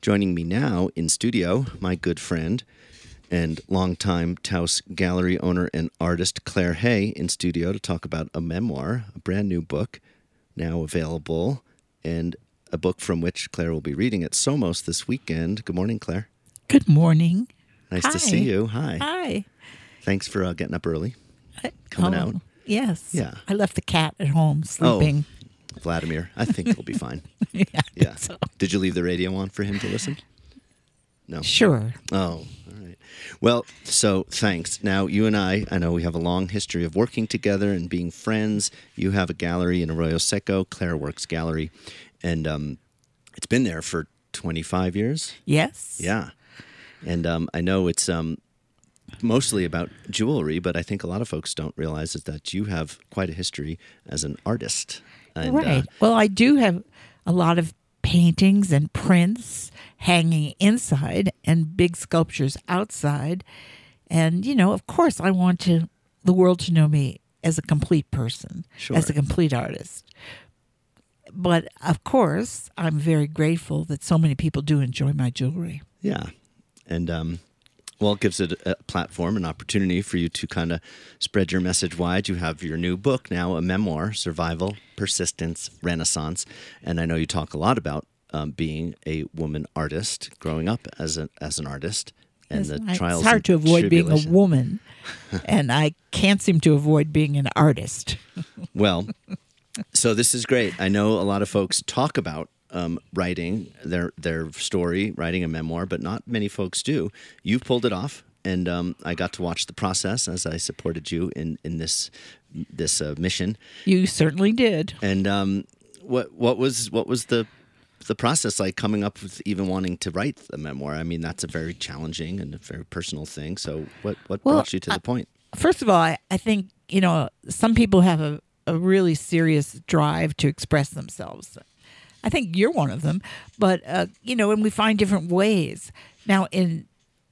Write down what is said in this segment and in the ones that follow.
Joining me now in studio, my good friend and longtime Taos Gallery owner and artist Claire Hay in studio to talk about a memoir, a brand new book now available, and a book from which Claire will be reading at Somos this weekend. Good morning, Claire. Good morning. Nice to see you. Hi. Hi. Thanks for getting up early, coming out. Yes. Yeah. I left the cat at home sleeping. Oh, Vladimir, I think he'll be fine. Yeah. Yeah. So. Did you leave the radio on for him to listen? No. Sure. Oh, all right. Well, so thanks. Now, you and I know we have a long history of working together and being friends. You have a gallery in Arroyo Seco, Claire Works Gallery, and it's been there for 25 years. Yes. Yeah. And I know it's mostly about jewelry, but I think a lot of folks don't realize is that you have quite a history as an artist. And, right. Well, I do have a lot of paintings and prints hanging inside and big sculptures outside. And, of course, I want the world to know me as a complete person, Sure. as a complete artist. But, of course, I'm very grateful that so many people do enjoy my jewelry. Yeah. And, well, it gives it a platform, an opportunity for you to kind of spread your message wide. You have your new book now, a memoir, Survival, Persistence, Renaissance. And I know you talk a lot about being a woman artist, growing up as an artist. And the trials it's hard to avoid being a tribulation. woman, and I can't seem to avoid being an artist. Well, so this is great. I know a lot of folks talk about writing their story, writing a memoir, but not many folks do. You've pulled it off, and I got to watch the process as I supported you in this mission. You certainly did. And what was the process like coming up with even wanting to write the memoir? I mean, that's a very challenging and a very personal thing. So what brought you to the point? First of all, I think, some people have a really serious drive to express themselves. I think you're one of them. But, and we find different ways. Now, in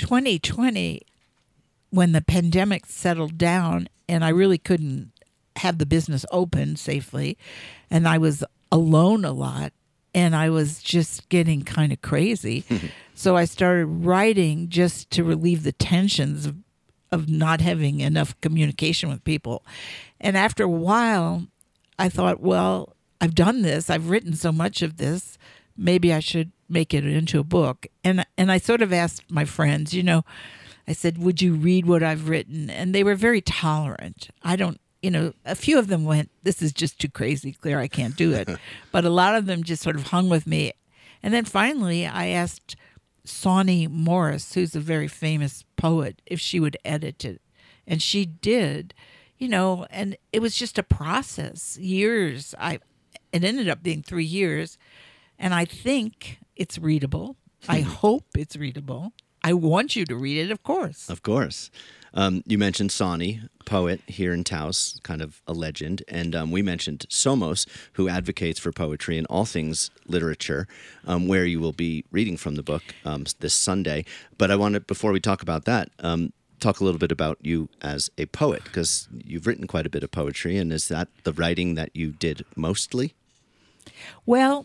2020, when the pandemic settled down and I really couldn't have the business open safely, and I was alone a lot, and I was just getting kind of crazy. So I started writing just to relieve the tensions of not having enough communication with people. And after a while, I thought, well, I've done this. I've written so much of this. Maybe I should make it into a book. And I sort of asked my friends, I said, would you read what I've written? And they were very tolerant. A few of them went, this is just too crazy, Claire, I can't do it. But a lot of them just sort of hung with me. And then finally, I asked Sawney Morris, who's a very famous poet, if she would edit it. And she did, and it was just a process, years. It ended up being 3 years. And I think it's readable. I hope it's readable. I want you to read it, of course. Of course. You mentioned Sawney, poet here in Taos, kind of a legend. And we mentioned Somos, who advocates for poetry and all things literature, where you will be reading from the book this Sunday. But I want to, before we talk about that, talk a little bit about you as a poet, because you've written quite a bit of poetry. And is that the writing that you did mostly? Well,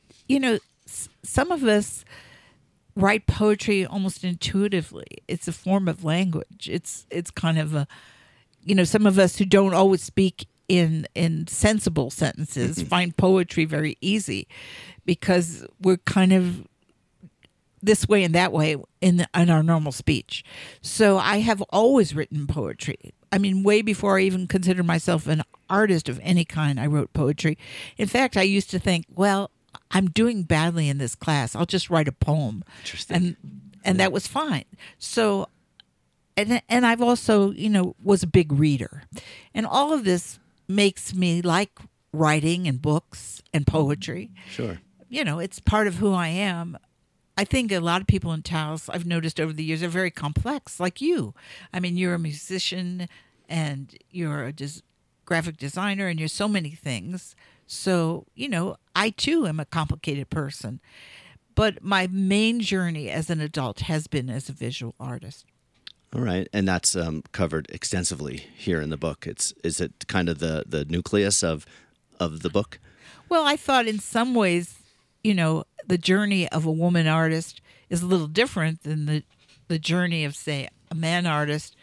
some of us write poetry almost intuitively. It's a form of language. It's kind of a, some of us who don't always speak in sensible sentences find poetry very easy because we're kind of this way and that way in our normal speech. So I have always written poetry. I mean, way before I even considered myself an artist of any kind, I wrote poetry. In fact, I used to think, well, I'm doing badly in this class. I'll just write a poem. Interesting. And that was fine. So, and I've also, was a big reader. And all of this makes me like writing and books and poetry. Sure. It's part of who I am. I think a lot of people in Taos, I've noticed over the years, are very complex, like you. I mean, you're a musician and you're a graphic designer and you're so many things. So, I too am a complicated person. But my main journey as an adult has been as a visual artist. All right, and that's covered extensively here in the book. Is it kind of the nucleus of the book? Well, I thought in some ways the journey of a woman artist is a little different than the journey of, say, a man artist,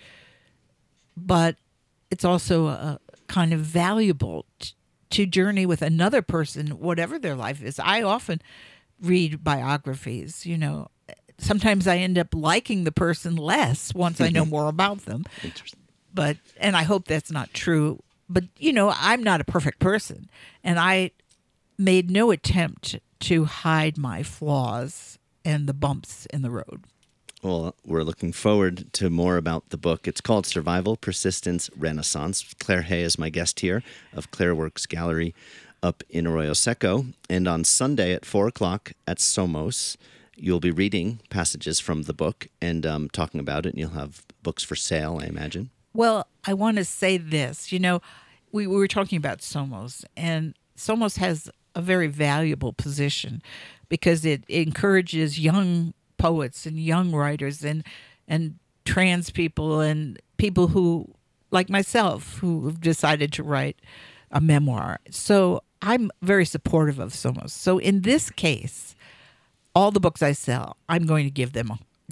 but it's also kind of valuable to journey with another person, whatever their life is. I often read biographies, Sometimes I end up liking the person less once I know more about them. Interesting. And I hope that's not true. But, I'm not a perfect person. And I made no attempt to hide my flaws and the bumps in the road. Well, we're looking forward to more about the book. It's called Survival, Persistence, Renaissance. Claire Hay is my guest here of Claire Works Gallery up in Arroyo Seco. And on Sunday at 4 o'clock at Somos, you'll be reading passages from the book and talking about it, and you'll have books for sale, I imagine. Well, I want to say this. We were talking about Somos, and Somos has a very valuable position because it encourages young poets and young writers and trans people and people who, like myself, who have decided to write a memoir. So I'm very supportive of Somos. So in this case, all the books I sell, I'm going to give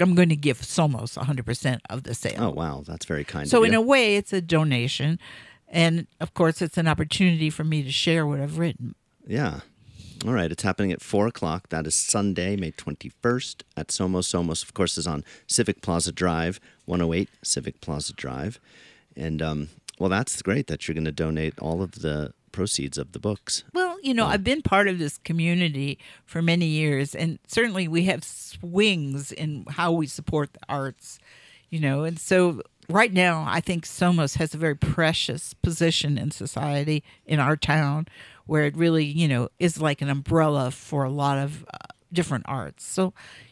Somos 100% of the sale. Oh, wow. That's very kind So of you. in a way, it's a donation. And, of course, it's an opportunity for me to share what I've written. Yeah. All right. It's happening at 4 o'clock. That is Sunday, May 21st at Somos. Somos, of course, is on Civic Plaza Drive, 108 Civic Plaza Drive. And, well, that's great that you're going to donate all of the proceeds of the books. Well, I've been part of this community for many years, and certainly we have swings in how we support the arts, and so right now I think Somos has a very precious position in society, in our town, where it really, is like an umbrella for a lot of different arts. So,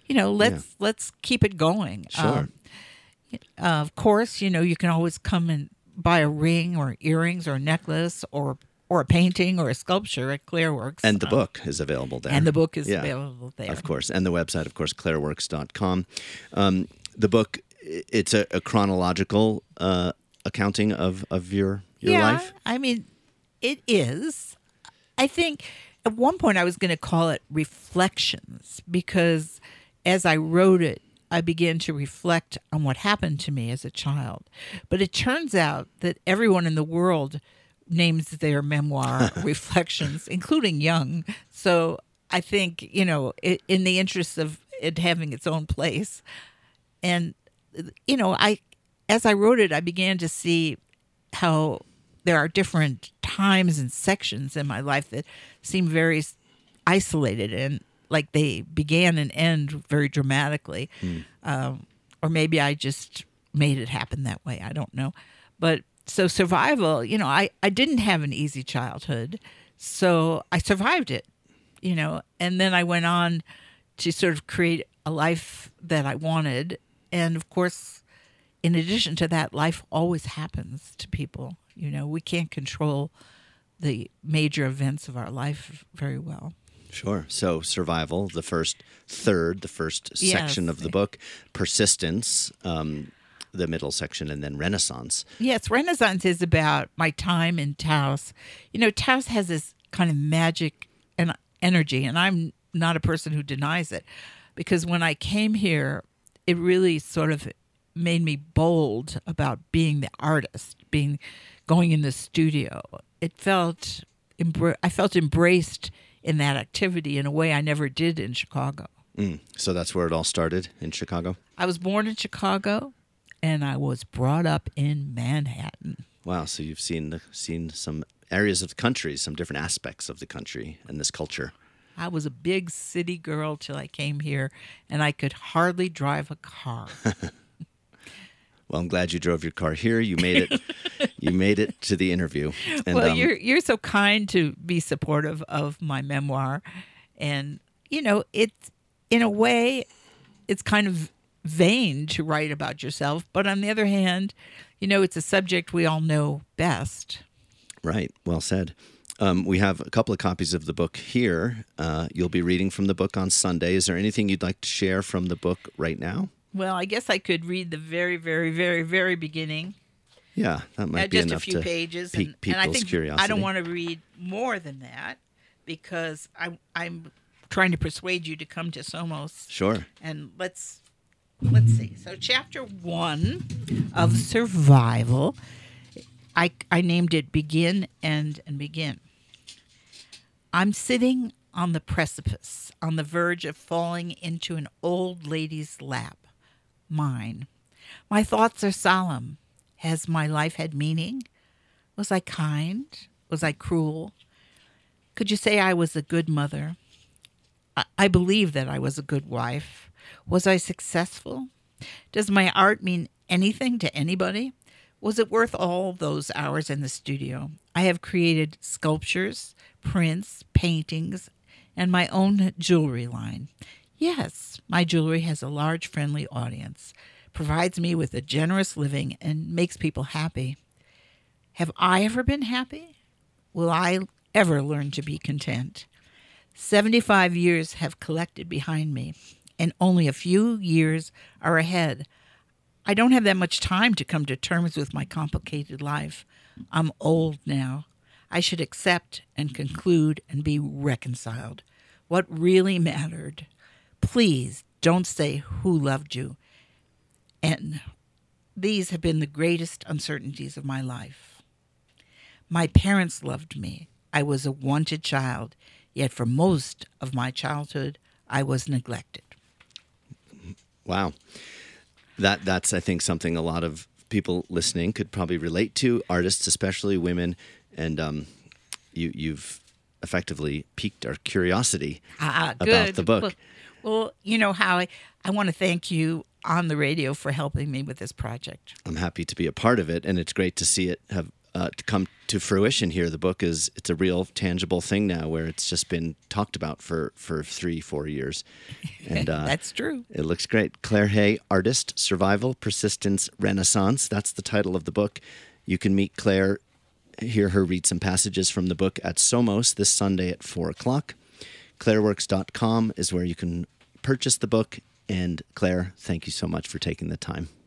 let's keep it going. Sure. Of course, you can always come and buy a ring or earrings or a necklace or a painting or a sculpture at Claire Works. And the book is available there. And the book is available there. Of course. And the website, of course, claireworks.com. The book, it's a chronological accounting of your life? I mean, it is. I think at one point I was going to call it Reflections because as I wrote it, I began to reflect on what happened to me as a child. But it turns out that everyone in the world names their memoir Reflections, including Young. So I think, in the interest of it having its own place. And, as I wrote it, I began to see how there are different times and sections in my life that seem very isolated and like they began and end very dramatically. Or maybe I just made it happen that way. I don't know. But so survival, I didn't have an easy childhood, so I survived it, and then I went on to sort of create a life that I wanted. And of course, in addition to that, life always happens to people. We can't control the major events of our life very well. Sure. So survival, the first third, the first section of the book, persistence, the middle section, and then Renaissance. Yes, Renaissance is about my time in Taos. Taos has this kind of magic and energy, and I'm not a person who denies it, because when I came here, it really sort of made me bold about being the artist, going in the studio. I felt embraced in that activity in a way I never did in Chicago. So that's where it all started, in Chicago? I was born in Chicago, and I was brought up in Manhattan. Wow, so you've seen some areas of the country, some different aspects of the country and this culture. I was a big city girl till I came here, and I could hardly drive a car. Well, I'm glad you drove your car here. You made it. You made it to the interview. And, well, you're so kind to be supportive of my memoir, and it's in a way, it's kind of vain to write about yourself, but on the other hand, it's a subject we all know best. Right. Well said. We have a couple of copies of the book here. You'll be reading from the book on Sunday. Is there anything you'd like to share from the book right now? Well, I guess I could read the very, very, very, very beginning. Yeah, that might be just enough a few to pages, pique people's and I think curiosity. I don't want to read more than that because I'm trying to persuade you to come to Somos. Sure. And let's see. So chapter 1 of Survival, I named it Begin, End, and Begin. I'm sitting on the precipice, on the verge of falling into an old lady's lap, mine. My thoughts are solemn. Has my life had meaning? Was I kind? Was I cruel? Could you say I was a good mother? I believe that I was a good wife. Was I successful? Does my art mean anything to anybody? Was it worth all those hours in the studio? I have created sculptures, prints, paintings, and my own jewelry line. Yes, my jewelry has a large, friendly audience, provides me with a generous living, and makes people happy. Have I ever been happy? Will I ever learn to be content? 75 years have collected behind me, and only a few years are ahead. I don't have that much time to come to terms with my complicated life. I'm old now. I should accept and conclude and be reconciled. What really mattered. Please don't say who loved you. And these have been the greatest uncertainties of my life. My parents loved me. I was a wanted child, yet for most of my childhood, I was neglected. Wow. That's, I think, something a lot of people listening could probably relate to, artists, especially women, and you've effectively piqued our curiosity about the book. Well, you know how I want to thank you on the radio for helping me with this project. I'm happy to be a part of it, and it's great to see it have to come to fruition here. The book it's a real tangible thing now, where it's just been talked about for 3-4 years. And that's true. It looks great. Claire Hay, Artist, Survival, Persistence, Renaissance. That's the title of the book. You can meet Claire, hear her read some passages from the book at Somos this Sunday at 4:00. ClaireWorks.com is where you can purchase the book. And Claire, thank you so much for taking the time.